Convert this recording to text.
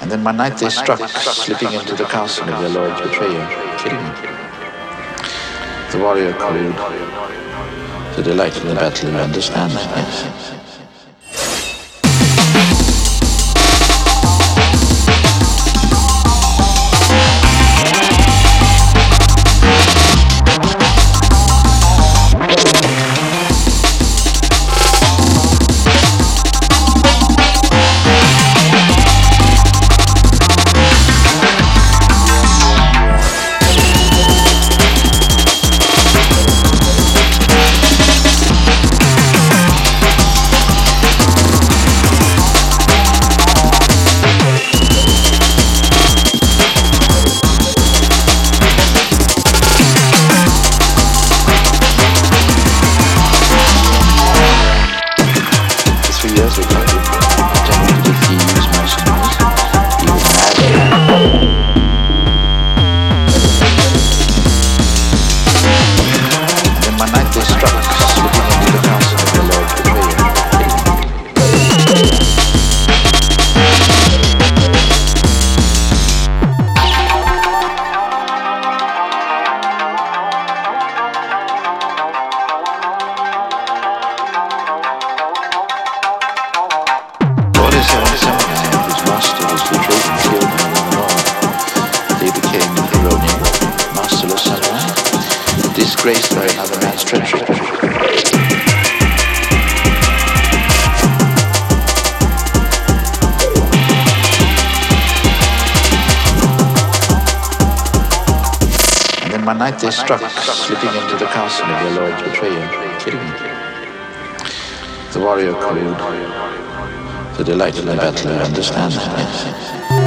And then one night they struck, slipping into the castle of their lord's betrayer, killing him. The warrior called, the delight in the battle, you understand that, yes? Disgraced by another man's treachery. And then one night they struck, slipping into the castle of their lord's betrayer, killing him. The warrior called, the delight in the battle, you understand that, yes?